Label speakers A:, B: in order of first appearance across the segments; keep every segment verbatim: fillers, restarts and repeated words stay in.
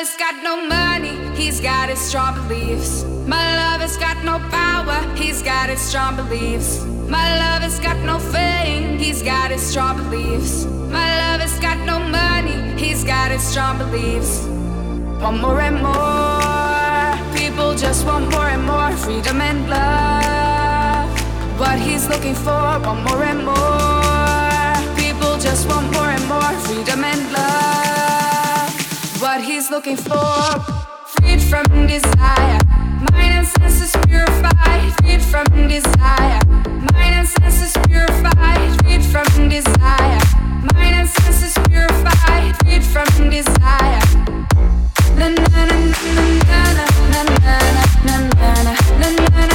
A: lover's got no money, he's got his strong beliefs. My lover's got no power, he's got his strong beliefs. My lover's got no fame, he's got his strong beliefs. My lover's got no money, he's got his strong beliefs. Want more and more, people just want more and more freedom and love. What he's looking for, want more and more, people just want more and more freedom and love. What he's looking for, freed from desire, mind and senses purified, freed from desire, mind and senses purified, freed from desire, mind and senses purified, freed from desire. Na na na na na na na na na na na na na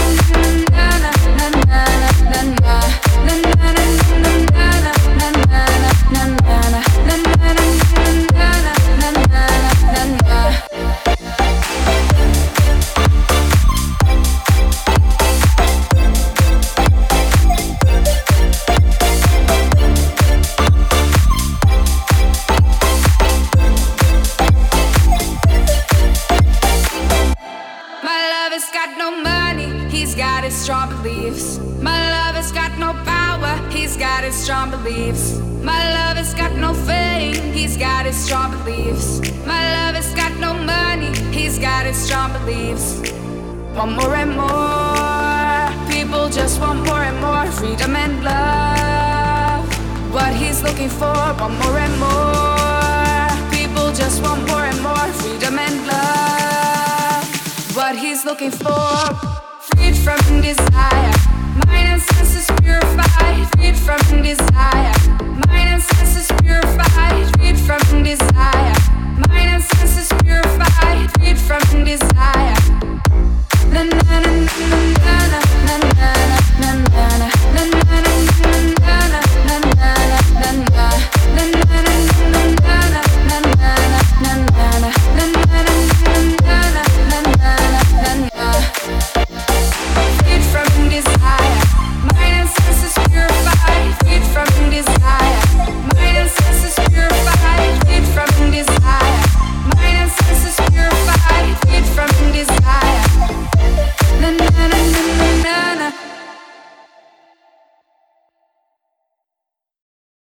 A: strong beliefs. My lover's got no power, he's got his strong beliefs. My lover's got no fame, he's got his strong beliefs. My lover's got no money, he's got his strong beliefs. Want more and more, people just want more and more freedom and love. What he's looking for, want more and more, people just want more and more freedom and love. What he's looking for, freed from desire, mind and senses purified, freed from desire, mind and senses purified, freed from desire,